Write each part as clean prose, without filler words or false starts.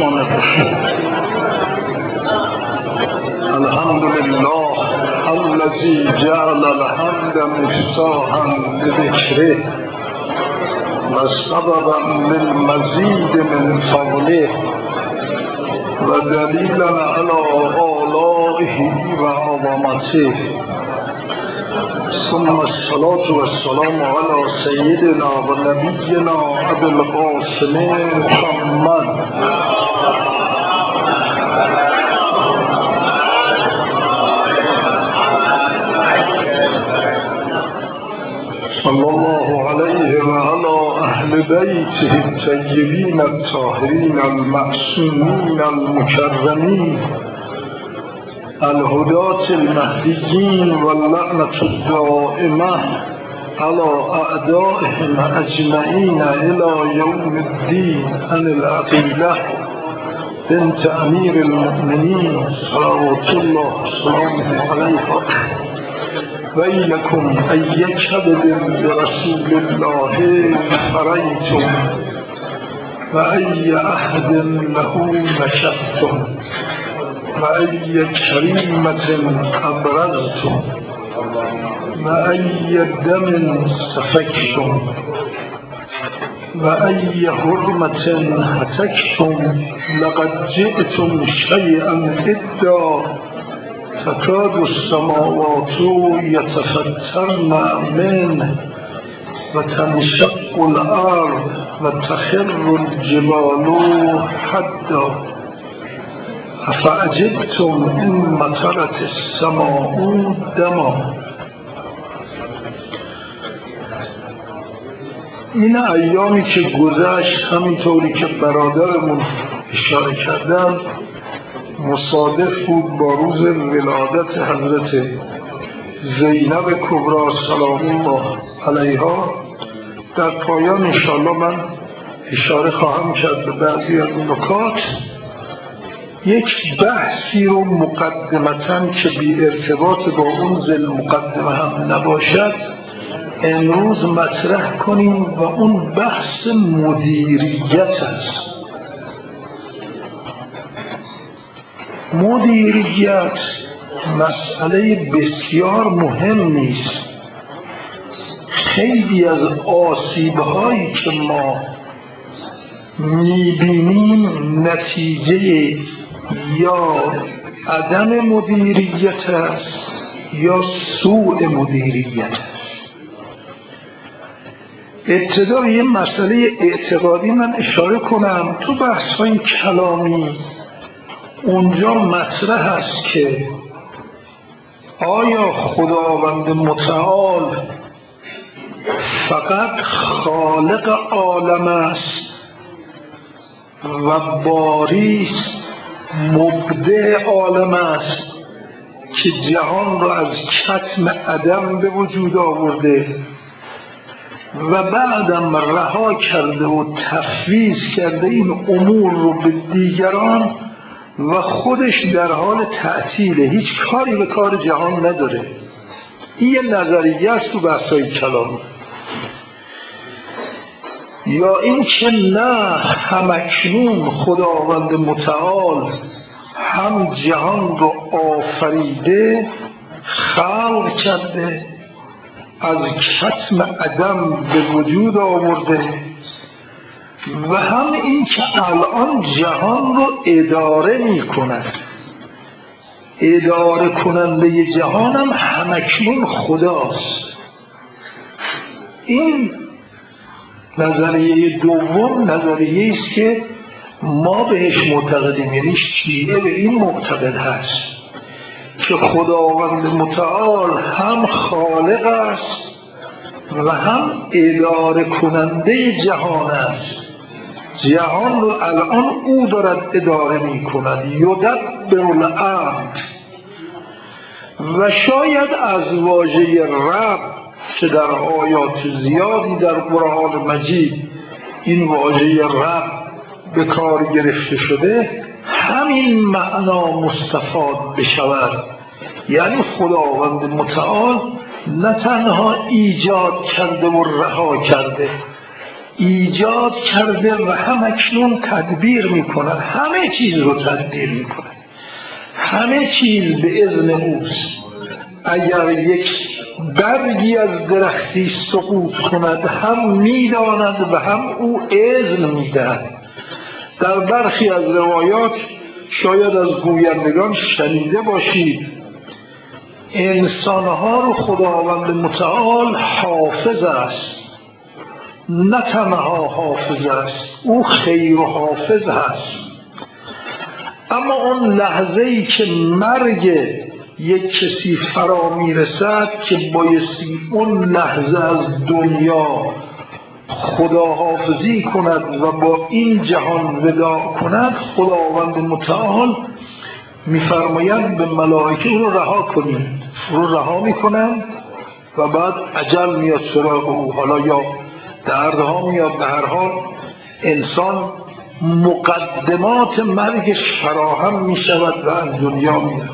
الرحمن الرحیم. الحمد لله الذي جعل الحمد مفتاحا لذكره وسببا للمزيد من فضله ودليلا على آلائه وعظمته. ثم الصلاة والسلام على سيدنا ونبينا أبي القاسم محمد صلى الله عليه وعلى أهل بيته الطيبين الطاهرين المعصومين المكرمين الهداة المهديين واللعنة الدائمة على أعدائهم أجمعين إلى يوم الدين. عن العقيلة بنت أمير المؤمنين صلوات الله وسلامه عليها: ويلكم أي كبد برسول الله فريتم وأي أحد له نشبتم وأي كريمة أبرزتم وأي دم سفكتم وأي حرمة هتكتم. لقد جئتم شيئا إدا تكاد السماوات يتفطرن منه وتنشق الأرض وتخر الجبال حدا افعجبتم إن مطرت السماء دما. این ایامی که گذشت همینطوری که برادرمون اشاره کردن مصادف بود با روز ولادت حضرت زینب کبری سلام الله علیها. در پایان انشاءالله من اشاره خواهم کرد به بعضی از نکات. یک بحثی رو مقدمتاً که بی ارتباط با اون ذیل مقدمه هم نباشد امروز مطرح کنیم و اون بحث مدیریت است. مدیریت مسئله بسیار مهمی است. خیلی از آسیب‌هایی که ما می‌بینیم نتیجه یا عدم مدیریت است یا سوء مدیریت است. ابتدا یه مسئله اعتقادی من اشاره کنم. تو بحث‌های کلامی اونجا مطرح است که آیا خداوند متعال فقط خالق عالم است و باری مبدع عالم است که جهان را از کتم عدم به وجود آورده و بعدم رها کرده و تفویض کرده این امور رو به دیگران و خودش در حال تعطیله، هیچ کاری به کار جهان نداره. این یه نظریه است تو بحث‌های کلام. یا این که نه، همکنون خداوند متعال هم جهان رو آفریده، خلق کرده، از کتم عدم به وجود آورده و هم این که الان جهان رو اداره می کند. اداره کننده جهان هم همکنون خداست. این نظریه دوم نظریه است که ما بهش معتقدیم، یعنی شیعه به این معتقد هست که خداوند متعال هم خالق است و هم اداره کننده جهان است. جهان رو الان او دارد اداره می کند. یدبر الامر. و شاید از واژه رب که در آیات زیادی در قرآن مجید این واژه رب به کار گرفته شده همین معنا مستفاد بشود. یعنی خداوند متعال نه تنها ایجاد کرده و رها کرده، ایجاد کرده و هم اکنون تدبیر میکنن، همه چیز رو تدبیر میکنن، همه چیز به اذن اوست. اگر یک برگی از درختی سقوط کند هم میداند و هم او اذن میدهد. در برخی از روایات شاید از گویندگان شنیده باشید انسانها رو خداوند متعال حافظ است، نه تنها حافظ است، او خیر و حافظ هست. اما اون لحظه‌ای که مرگ یک کسی فرا میرسد که بایستی اون لحظه از دنیا خداحافظی کند و با این جهان وداع کند، خداوند متعال میفرماید به ملائکه او رو رها کنید. رو رها میکنند و بعد اجل میاد سراغ او. حالا یا دردها میاد، به هر حال انسان مقدمات مرگش فراهم میشود و از دنیا میرود.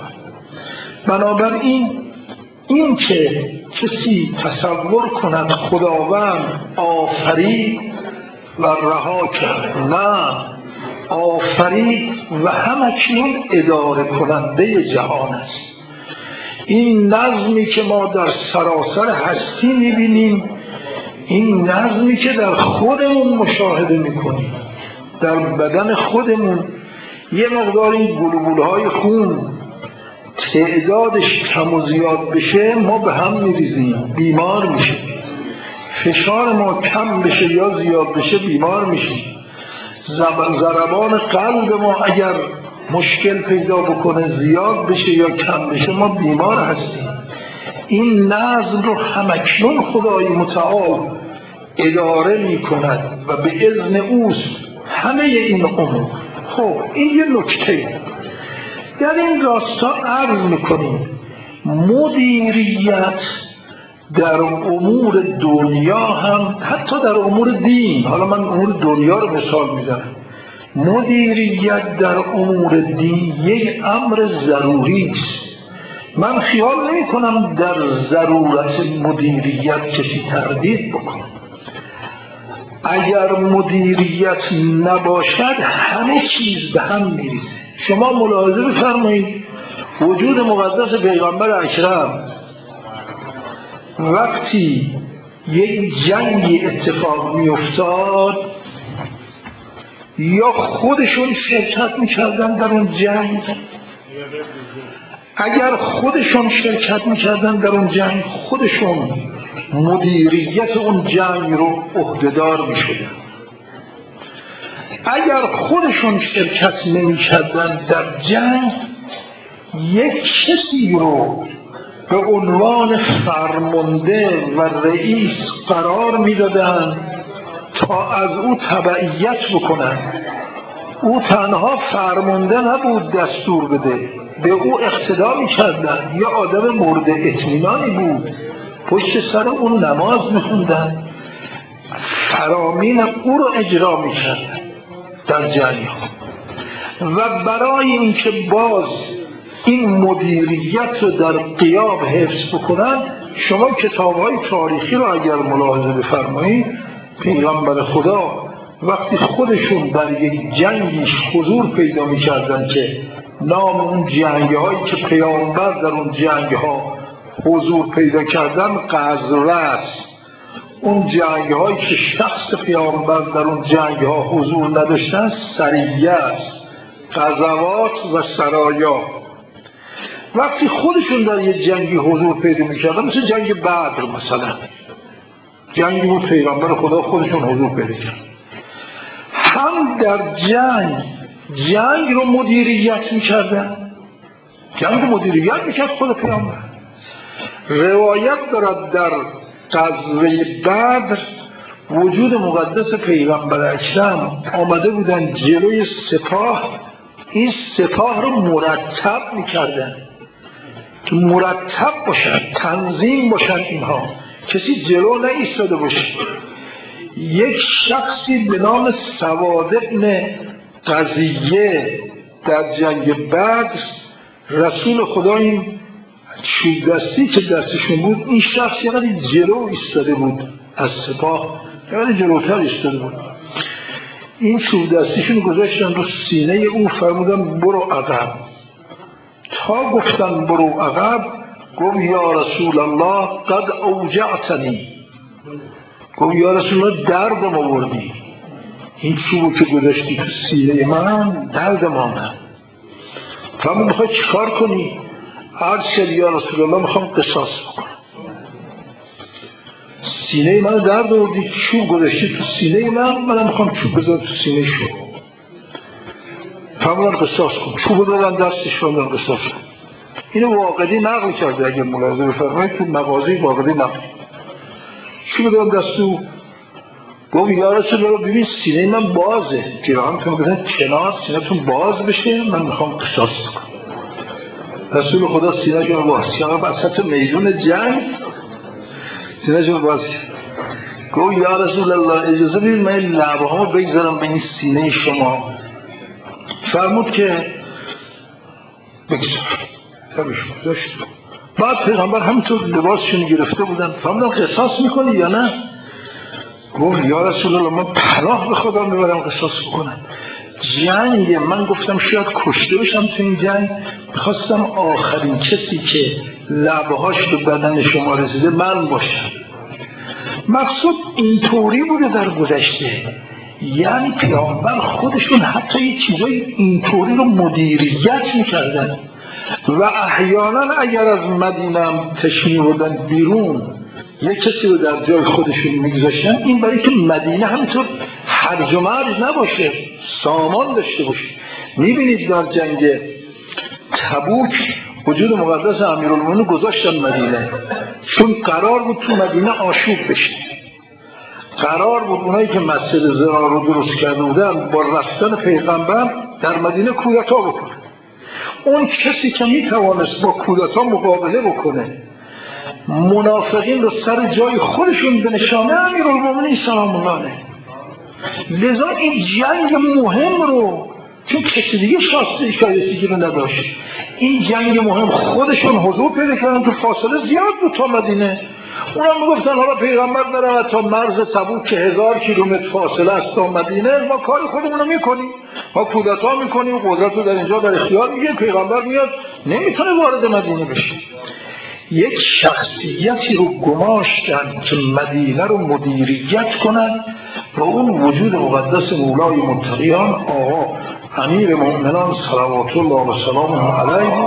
بنابراین این که کسی تصور کند خداوند آفرید و رها کرد، نه، آفرید و همکنون اداره کننده جهان است. این نظمی که ما در سراسر هستی میبینیم، این نظمی که در خودمون مشاهده میکنیم، در بدن خودمون یه مقدار این گلوبولهای خون تعدادش کم و زیاد بشه ما به هم میریزیم، بیمار میشیم. فشار ما کم بشه یا زیاد بشه بیمار میشیم. ضربان قلب ما اگر مشکل پیدا بکنه، زیاد بشه یا کم بشه، ما بیمار هستیم. این نظم رو همکنون خدای متعال اداره میکند و به اذن اوست همه این امور. خب این یه نکته. در این راستا عرض میکنیم مدیریت در امور دنیا هم، حتی در امور دین، حالا من امور دنیا رو مثال میزنم، مدیریت در امور دین یک امر ضروری است. من خیال نمی کنم در ضرورت مدیریت کسی تردید بکنه. اگر مدیریت نباشد همه چیز به هم میریزه. شما ملاحظه بفرمایید وجود مقدس پیغمبر اکرم وقتی یک جنگی اتفاق می افتاد یا خودشون شرکت می کردن در اون جنگ، اگر خودشون شرکت می کردن در اون جنگ خودشون مدیریت اون جنگ رو عهدهدار می شدن. اگر خودشون شرکت نمی کردن در جنگ یک کسی رو به عنوان فرمانده و رئیس قرار می دادن تا از او تبعیت بکنن. او تنها فرمانده نبود دستور بده، به او اقتدا می کردن. یا آدم مورد اطمینانی بود، پشت سر اون نماز می خوندن، فرامین او رو اجرا می کردن در جنگ ها. و برای اینکه باز این مدیریت رو در غیاب حفظ بکنن، شما کتاب‌های تاریخی رو اگر ملاحظه بفرمایید، پیغمبر خدا وقتی خودشون در یک جنگی حضور پیدا می‌کردن که نام اون جنگ‌هایی که پیامبر در اون جنگ‌ها حضور پیدا کردن غزوه است، اون جنگ‌هایی که شخص پیامبر در اون جنگ‌ها حضور نداشتن سریه است، غزوات و سرایا. وقتی خودشون در یه جنگی حضور پیدا می‌کردن، مثل جنگ بدر مثلا، جنگی بود پیغمبر خدا خودشون حضور پیدا کرد، هم در جنگ رو مدیریت می‌کردن، جنگ رو مدیریت می‌کرد خود پیغمبر. روایت دارد در غزوه بدر وجود مقدس پیغمبر اکرم آمده بودن جلوی سپاه، این سپاه رو مرتب می‌کردن که مرتب باشن، تنظیم باشن، اینها کسی جلو نایستاده باشه. یک شخصی به نام سواد ابن قضیه در جنگ بدر، رسول خدا این چوب دستی که دستشون بود، این شخص یعنی جلو ایستاده بود از سپاه یعنی جلوتر ایستاده بود. این چوب دستیشون گذاشتن رو سینه او، فرمودن برو عقب. تا گفتن برو عقب گفت یا رسول الله قد اوجعتنی، گفت یا رسول الله دردم آوردی، این چوبو که گذاشتی تو سینه من دردم آمد. فرمود میخوای چیکار کنی؟ عرض کرد یا رسول الله میخوام قصاص بکنم، سینه من درد آوردی، چوب گذاشتی تو سینه منم میخوام چوب بزنم تو سینه شو. فرمودن قصاص کن. چوب دادن دستش، فرمودن قصاص کن. اینو واقعی نقل کرده، اگه ملاحظه بفرمایید تو مغازه واقعی نقل. چوب دادن دستو، گفت یا رسول الله ببین سینه من بازه، پیراهنتون بزنید کنار سینه‌تون باز بشه، من میخوام قصاص کنم. رسول خدا سینه‌شون باز کرد، وسط میدون جنگ سینه‌شون باز کرد. گفت یا رسول الله اجازه بدید من این لبه‌هامو بگذارم به این سینه شما. فرمود که بگذار. بعد پیغمبر همینطور لباسشون گرفته بودن. فرمودن قصاص میکنی یا نه؟ گفت یا رسول الله من پناه به خدا میبرم قصاص بکنم. جنگ من گفتم شاید کشته بشم تو این جنگ، میخواستم آخرین کسی که لبهاش به بدن شما رسیده من باشم. مقصود اینطوری بوده در گذشته، یعنی پیامبر خودشون حتی یه چیزای اینطوری رو مدیریت میکردن و احیانا اگر از مدینه تشمیع بودن بیرون یک کسی رو در جای خودشون میگذاشتن، این برای که مدینه همینطور هرج و مرج نباشه، سامان داشته باشه. میبینید در جنگ تبوک وجود مقدس امیرالمومنین گذاشتن مدینه، چون قرار بود تو مدینه آشوب بشه. قرار بود اونایی که مسجد ضرار رو درست کرده بودن با رفتن پیغمبر در مدینه کودتا بکنه. اون کسی که میتوانست با کودتا مقابله بکنه، منافقین رو سر جای خودشون به نشانه امیرالمومنین سلام الله علیه. لذا این جنگ مهم رو، چون کسی دیگه شایستگی رو نداشت، این جنگ مهم خودشون حضور پیدا کردن، تو فاصله زیاد بود تا مدینه. اونم میگفتن حالا پیغمبر داره تا مرز تبوک که 1000 کیلومتر فاصله است تا مدینه، ما کار خودمون رو میکنیم، ما کودتا میکنیم، قدرت رو در اینجا در اختیار میگیریم، پیغمبر میاد نمیتونه وارد مدینه بشه. یک شخصیتی رو گماشتن که مدینه رو مدیریت کنن و اون وجود مقدس مولای متقیان آقا امیر مؤمنان صلوات الله و سلامه علیه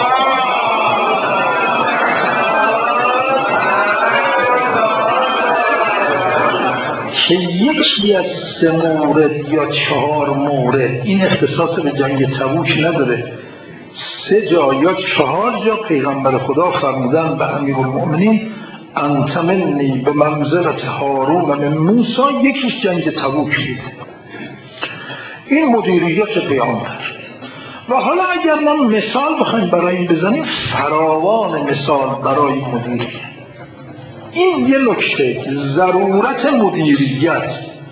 که یکی از 3 مورد یا 4 مورد، این اختصاص به جنگ تبوک نداره، 3 جا یا 4 جا پیغمبر خدا فرمودن به امیرالمؤمنین انت منی به منزلت هارون و من موسی، یکیش جنگ تبوک بود. این مدیریت پیامبر. و حالا اگر ما مثال بخوایم برای این بزنیم، فراوان مثال برای مدیریت. این یه نکته، ضرورت مدیریت.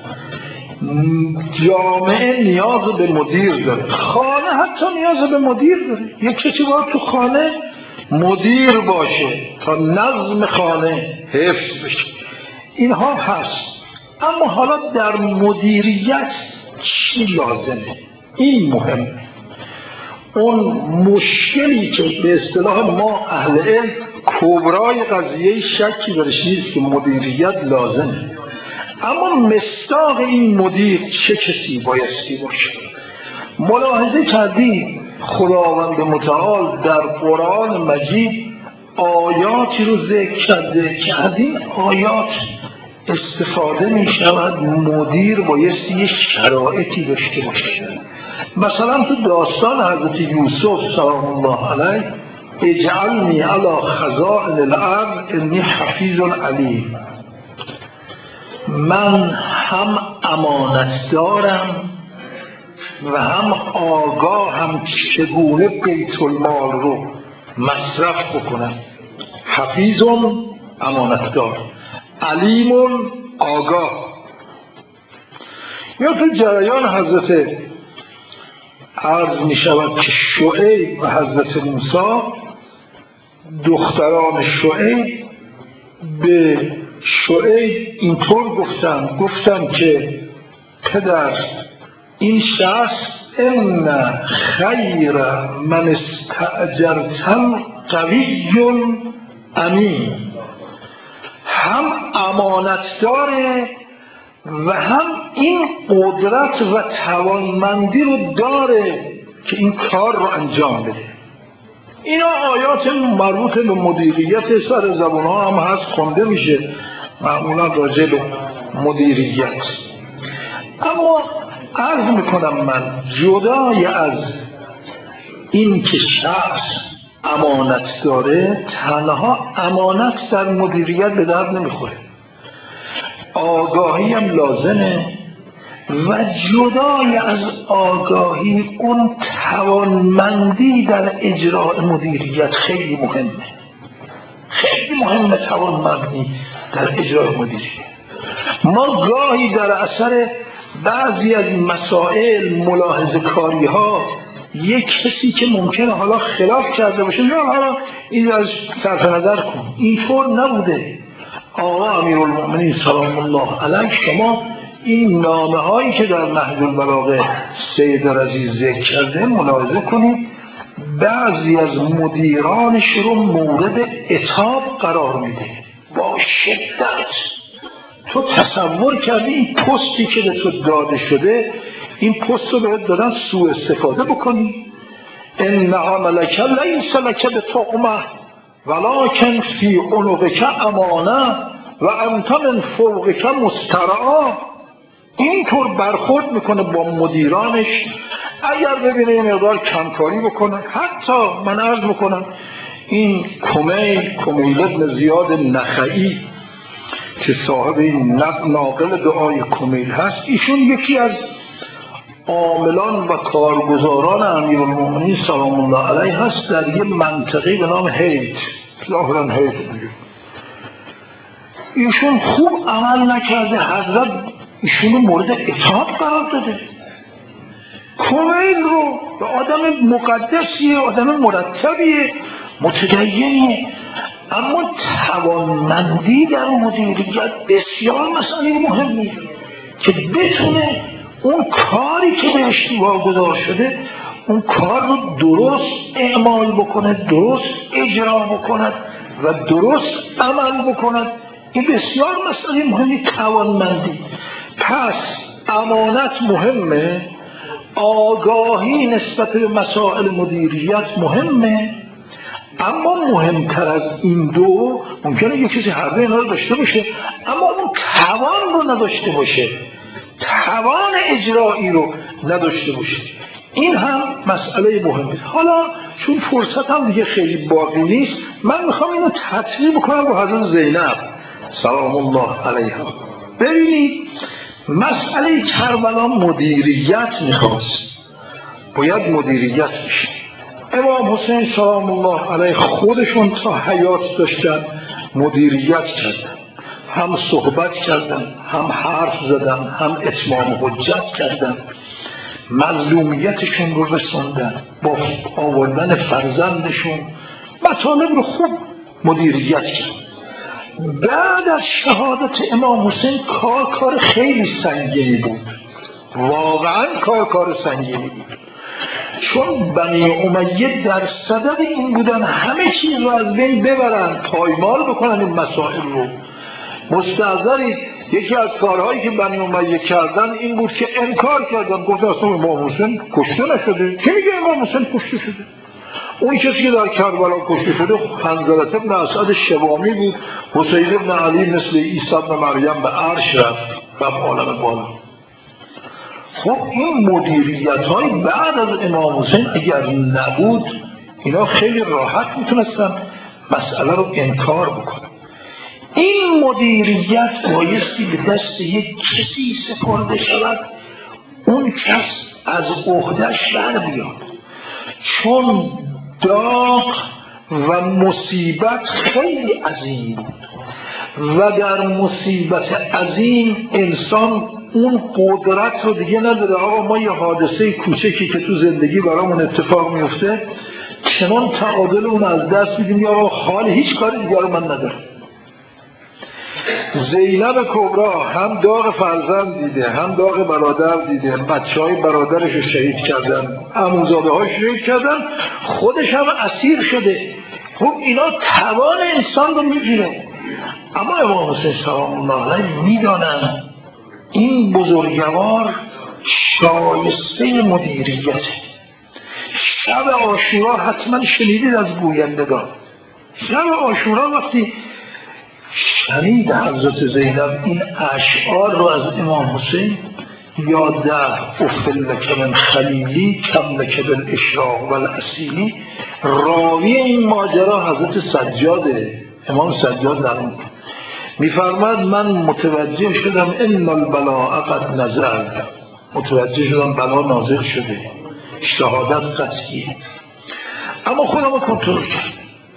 جامعه نیاز به مدیر داره، خانه حتی نیاز به مدیر داره. یک کسی باید تو خانه مدیر باشه تا نظم خانه حفظ بشه. اینها هست. اما حالا در مدیریت چی لازمه؟ این مهمه. اون مشکلی که به اصطلاح ما اهل علم کبرای قضیه شکی درش نیست که مدیریت لازمه، اما مصداق این مدیر چه کسی بایستی باشه؟ ملاحظه کردید خداوند متعال در قرآن مجید آیاتی رو ذکر کرده که از این آیات استفاده می شود مدیر بایستی یه شرایطی داشته باشه. مثلا تو داستان حضرت یوسف سلام الله علیه، اجعلنی علی خزائن الارض انی حفیظ علیم، من هم امانت دارم و هم آگاهم چگونه بیت المال رو مصرف بکنم. حفیظم امانت دار، علیم آگاه. یا تو جریان حضرت عرض می شود که شعیب و حضرت موسی، دختران شعیب به شعیب اینطور گفتم که پدر این شخص ان خیر من استأجرتم قوی امین، هم امانت داره و هم این قدرت و توانمندی رو داره که این کار رو انجام بده. اینا آیات مربوط به مدیریت سر زبان ها هم هست، خونده میشه معمولا راجع به مدیریت. اما عرض میکنم من جدای از این که شخص امانت داره، تنها امانت در مدیریت به درد نمیخوره، آگاهی هم لازمه و جدای از آگاهی اون توانمندی در اجراء مدیریت خیلی مهمه. خیلی مهمه توانمندی در اجراء مدیریت. ما گاهی در اثر بعضی از مسائل ملاحظه کاری ها یک کسی که ممکنه حالا خلاف کرده باشه نه حالا این از صرف نظر کن، اینطور نبوده. آقا امیرالمؤمنین سلام الله علیه شما این نامه هایی که در نهج البلاغه سید رضی ذکر کرده ملاحظه کنید، بعضی از مدیرانش رو مورد عتاب قرار میده با شدت. تو تصور کردی این پستی که به تو داده شده، این پست رو بهت دادن سوء استفاده بکنی؟ انها ملکه لیس لک بتقمه ولکن فی عنقک امانه و انت من فوقک مسترعا. اینطور برخورد میکنه با مدیرانش. اگر ببینه این مقدار کمکاری بکنن، حتی من عرض میکنم این کمیل ابن زیاد نخعی که صاحب این ناقل دعای کمیل هست، ایشون یکی از عاملان و کارگزاران امیرالمؤمنین سلام الله علیه هست در یه منطقه به نام هیت، ظاهرا هیت دیگه. ایشون خوب عمل نکرده، حضرت ایشون مورد عتاب قرار داده. کمیل رو به آدم مقدسیه، آدم مرتبیه، متدینیه، اما توانمندی در مدیریت بسیار مسئله مهمیه که بتونه اون کاری که بهش واگذار شده اون کار رو درست اعمال بکنه، درست اجرا بکند و درست عمل بکند. این بسیار مسئله مهمی، توانمندی. پس امانت مهمه، آگاهی نسبت به مسائل مدیریت مهمه، اما مهمتر از این دو ممکنه یک کسی هر دو اینا رو داشته باشه اما اون توان رو نداشته باشه، توان اجرایی رو نداشته باشه. این هم مسئله مهمه. حالا چون فرصت هم دیگه خیلی باقی نیست، من میخوام اینو تطبیق بکنم با حضرت زینب سلام الله علیها. ببینید مسئله کربلا مدیریت میخواست، باید مدیریت بشه. امام حسین سلام الله علیه خودشون تا حیات داشتن مدیریت کردن، هم صحبت کردن، هم حرف زدن، هم اتمام حجت کردن، مظلومیتشون رو رسوندن، با آوردن فرزندشون مطالب رو خوب مدیریت کردن. بعد از شهادت امام حسین کار خیلی سنگینی بود، واقعا کار سنگینی بود، چون بنی امیه در صدد این بودن همه چیز رو از بین ببرن، پایمال بکنن این مسائل رو. مستحضرید یکی از کارهایی که بنی امیه کردن این بود که انکار کردن، گفتن اصلا امام حسین کشته نشده. کی میگه امام حسین کشته شده؟ اون کسی که در کربلا کشته شده حنظلة ابن اسعد شوامی بود. حسین ابن علی مثل عیسی ابن مریم به عرش رفت عالم بالا. خب این مدیریت های بعد از امام حسین اگر نبود، اینا خیلی راحت میتونستن مسئله رو انکار بکنن. این مدیریت بایستی به دست یک کسی سپرده شود، اون کس از عهده‌اش بر بیاد، چون داغ و مصیبت خیلی عظیم بود و در مصیبت عظیم انسان اون قدرت رو دیگه نداره. آقا ما یه حادثه کوچکی که تو زندگی برامون اتفاق میفته چنان تعادل اون از دست میدیم یا حال هیچ کاری دیگه رو من ندارم. زینب کبرا هم داغ فرزند دیده، هم داغ برادر دیده، بچهای برادرش رو شهید کردن، عموزاده هاش شهید کردن، خودش هم اسیر شده. خب اینا توان انسان رو میگیره. اما امام حسین سلام الله علیه میدانن این بزرگوار شایسته مدیریته. شب عاشورا حتما شنیدید از گویندگان. شب عاشورا وقتی شنید حضرت زینب این اشعار رو از امام حسین، یا ده افلک من خلیلی کم لک بالاشراق والاصیلی، راوی این ماجرا حضرت سجاده، امام سجاد در میفرماد من متوجه شدم ان البلاء قد نزل، متوجه شدم بلا نازل شده، شهادت قطعی، اما خودم رو کنترل کرد.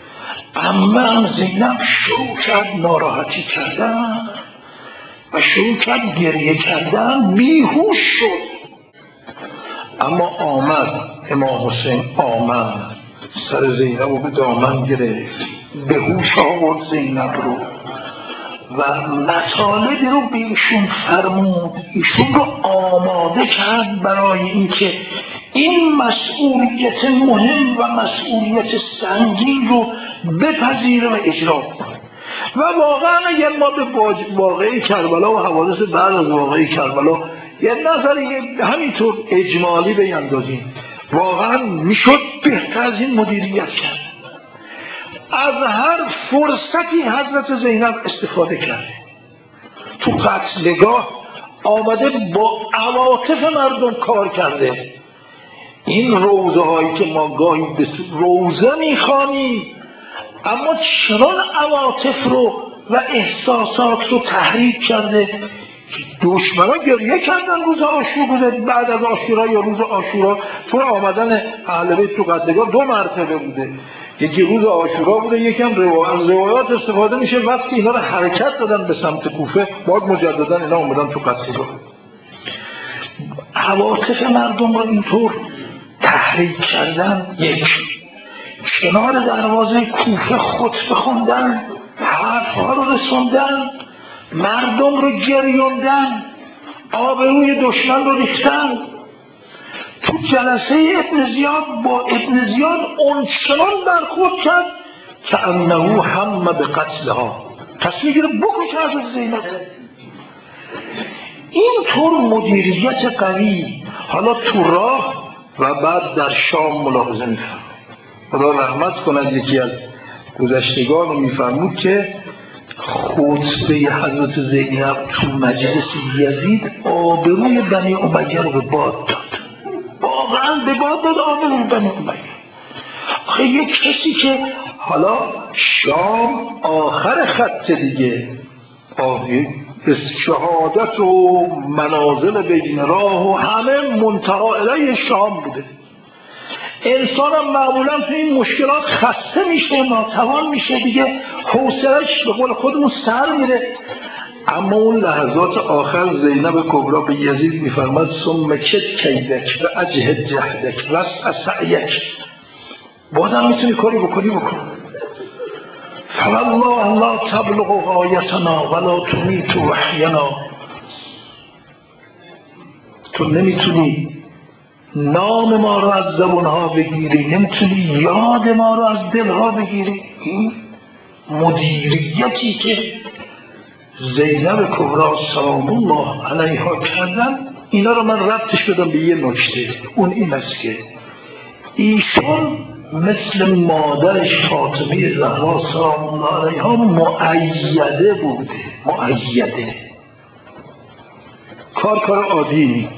اما زینب شروع کرد ناراحتی کردن و شروع کرد گریه کردن، بیهوش شد. اما آمد امام حسین، آمد سر زینب رو به دامن گرفت، به هوش آورد زینب رو و مطالبی رو به ایشون فرمود، ایشون رو آماده کرد برای اینکه این مسئولیت مهم و مسئولیت سنگین رو بپذیره و اجرا کنه. و واقعا اگر ما به واقعه کربلا و حوادث بعد از واقعه کربلا یه نظری همینطور اجمالی بیندازیم، واقعا میشد بهتر از این مدیریت کرد. از هر فرصتی حضرت زینب استفاده کرده. تو قتلگاه آمده با عواطف مردم کار کرده. این روزه هایی که ما گاهی به روزه میخوانیم، اما چنان عواطف رو و احساسات رو تحریک کرده. دشمنا گریه کردن روز عاشورا، بعد از عاشورا یا روز عاشورا. تو آمدن اهل بیت تو قتلگاه دو مرتبه بوده، یکی روز عاشورا بوده، یکم روایات استفاده میشه وقتی اینا رو حرکت دادن به سمت کوفه، باز مجددا اینا اومدن تو قتلگاه. عواطف مردم رو اینطور تحریک کردن. یک، کنار دروازه کوفه خطبه خوندن، حرفها رو رسوندن، مردم رو گریوندن، آبروی دشمن رو ریختن. تو جلسه ابن زیاد با ابن زیاد اونچنان برخورد کرد که انه هم به قتلها، تصمیم گرفت بکشه از زینب. این طور مدیریت قوی حالا تو راه و بعد در شام ملاحظه می‌فرمود. خدا رحمت کند یکی از گذشتگان می‌فرمود که خطبه حضرت زینب تو مجلس یزید آبروی بنی امیه رو به باد داد. واقعا به باد داد آبروی بنی امیه. آخه یک کسی که حالا شام آخر خط دیگه، شهادت و منازل بین راه و همه منتهی الیه شام بوده. انسان هم معمولا تو این مشکلات خسته میشه، ناتوان میشه دیگه، حوصله‌اش به قول خودمون سر میره. اما اون لحظات آخر زینب کبرا به یزید میفرماد ثم کد کیدک و اجهد جهدک و سعیک، بازم میتونی کاری بکنی بکن. فوالله لا تبلغ غایتنا ولا تمیت وحینا، تو نمیتونی نام ما رو از زبانها بگیری، نمیتونی یاد ما رو از دلها بگیری. این مدیریتی که زینب کبرا سلام الله علیها کردن، اینا رو من ربطش بدم به یه نکته. اون این است که ایشون مثل مادرش فاطمه زهرا سلام الله علیها مؤیده بوده. مؤیده کار عادی نیست.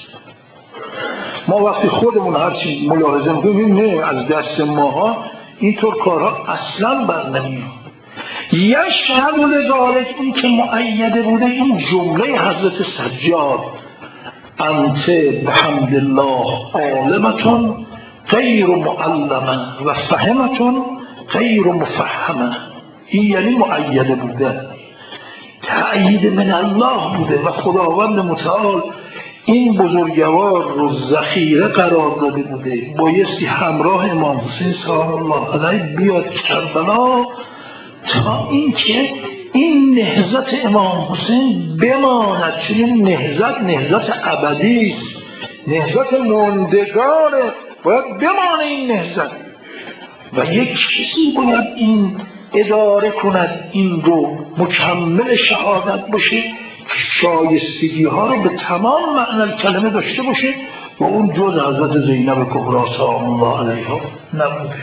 ما وقتی خودمون هرچی ملاحظه میکنیم نه از دست ماها اینطور کارها اصلا بر نمیاد. یشهد لذالک، این که مؤیده بوده این جمله حضرت سجاد انت بحمد الله عالمتون غیر معلمه و فهمتون غیر مفهمه. این یعنی مؤیده بوده، تأیید من الله بوده و خداوند متعال این بزرگوار رو ذخیره قرار داده بوده. بایستی همراه امام حسین سلام الله علیه بیاد کربلا تا اینکه این نهضت امام حسین بماند، چون این نهضت ابدی است، نهضت موندگاره، باید بمانه این نهضت و یک کسی باید این اداره کند، این رو مکمل شهادت باشه، شایستگی ها رو به تمام معنی کلمه داشته باشه و اون جز حضرت زینب کبری سلام الله علیها نبوده.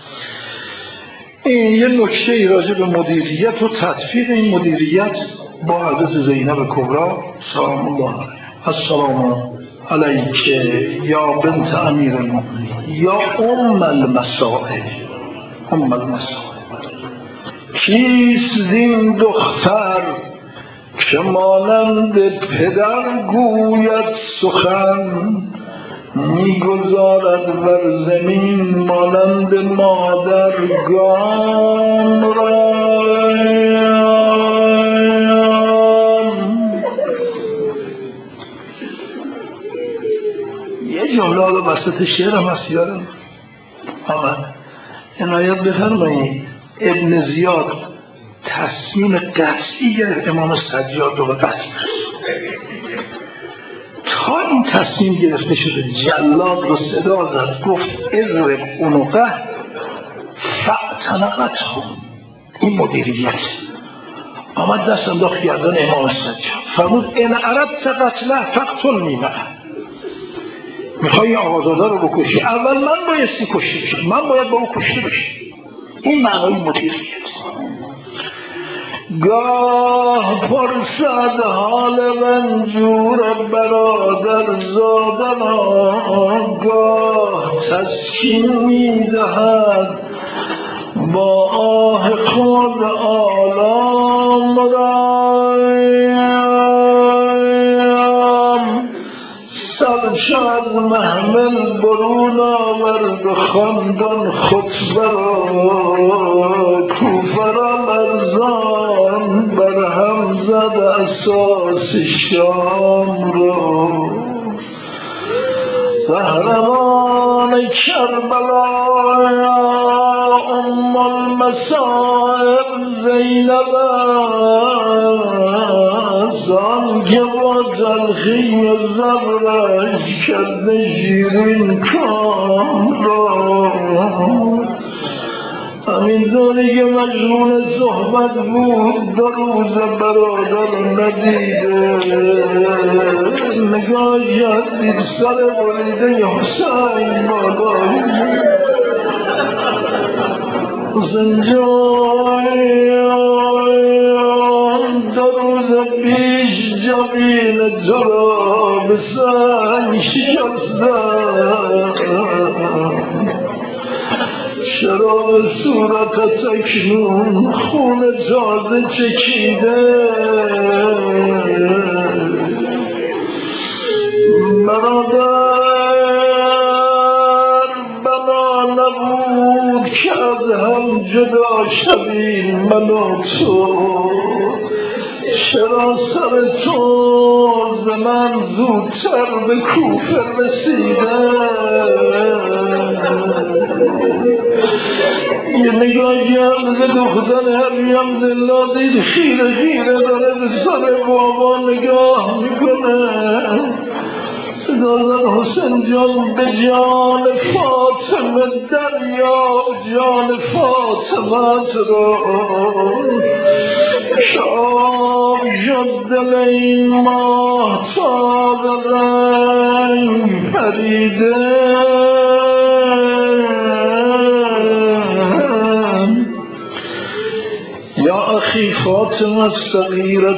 این یه نکته راجع به مدیریت و تطبیق این مدیریت با حضرت زینب کبری سلام الله علیها. السلام علیک یا بنت امیر المؤمنین یا ام المصائب. کیست این دختر که مانند پدر گوید سخن، میگذارد بر زمین مانند مادر گام را. یه جمله رو وسط شعرم هست یادم آمد، عنایت بفرمایید. ابن زیاد تصمیم قطعی گرفت امام سجاد رو به قتل. تا این تصمیم گرفته شده جلاد رو صدا زد، گفت اضرب عنقه فاعتنقته. این مدیریت آمد دست انداخت گردن امام سجاد، فرمود ان اردت قتله فاقتلنی معه. میخوای آقازاده رو بکشی، اول من بایستی کشته بشم، من باید با او کشته بشم. این معنای مدیریت. گاه پرسد حال رنجور برادر زادن، گاه تسکین میدهد با آه خود آلام رایم. سرش از محمل برون آورد خواندن خطبه را، کوفرم ارزان بر هم زد اساس شام را. قهرمان کربلا ام المصائب زینب است، آن که با تلخی زبرش کرده شیرین کام را. همینطوری که مشغول صحبت بود دو روز برادر ندیده، نگاه دید سر بریده حسین بالایی. حسین جان دو روز پیش جبین تو را به سنگ شکستم، چرا به صورتت اکنون خون تازه چکیده؟ برادر بنا نبود که از هم جدا شویم من و تو، چرا سر تو ز من زودتر به کوفه رسیده؟ یه نگاه کرد به دختر هریم دلا، دید خیره خیره داره به سر بابا نگاه میکنه. صدا زد حسین جان به جان فاطمه دریا جان فاطمه را، که آب شد دل این ماه تا به رنگ پریده. یا اخی فاطمه الصغیرة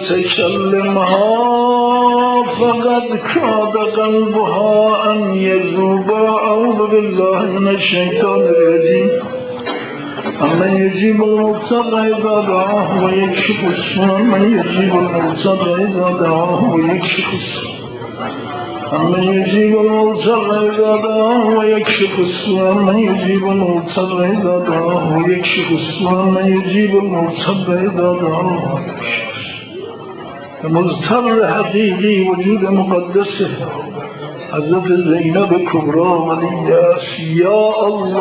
کلمها فقد کاد قلبها ان یذوب. اعوذ بالله من الشیطان الرجیم. امن یجیب المضطر اذا دعاه و یکشف السوء، من یجیب المضطر اذا دعاه و یکشف السوء، من یجیب المضطر اذا دعاه و یکشف السوء، من یجیب المضطر اذا دعاه و یکشف السوء، من یجیب المضطر اذا دعاه. مضطر حقیقی وجود مقدسه حضرت زینب کبری ولی است. یا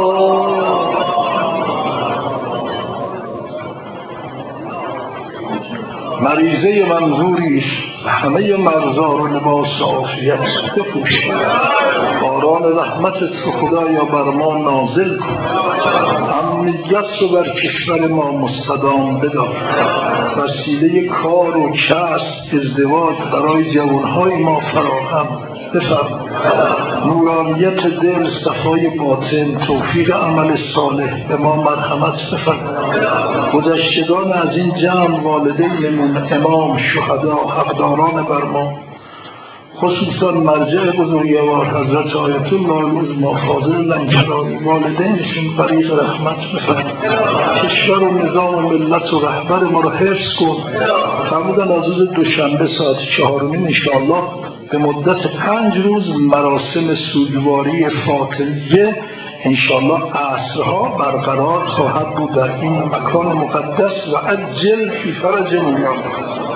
الله مریضه منظوری همه مرزا رو لباس عافیت بپوش. باران رحمت تو خدایا بر ما نازل کن. امنیت رو بر کشور ما مستدام بدار. وسیله کار و کسب ازدواج برای جوانهای ما فراهم بفرما. نورانیت دل، صفای باطن، توفیق عمل صالح به ما مرحمت بفرما. گذشتگان از این جمع، والدینمون، امام، شهدا، حقداران بر ما، خصوصا مرجع بزرگوار حضرت آیت الله العظمی فاضل لنگرانی، والدینشون طریق رحمت بفرما. کشور و نظام و ملت و رهبر ما رو حفظ کن. فرمودن از روز دوشنبه ساعت 4 انشاءالله به مدت 5 روز مراسم سوگواری فاطمیه انشاءالله عصرها برقرار خواهد بود در این مکان مقدس و عجل فی فرج مولانا.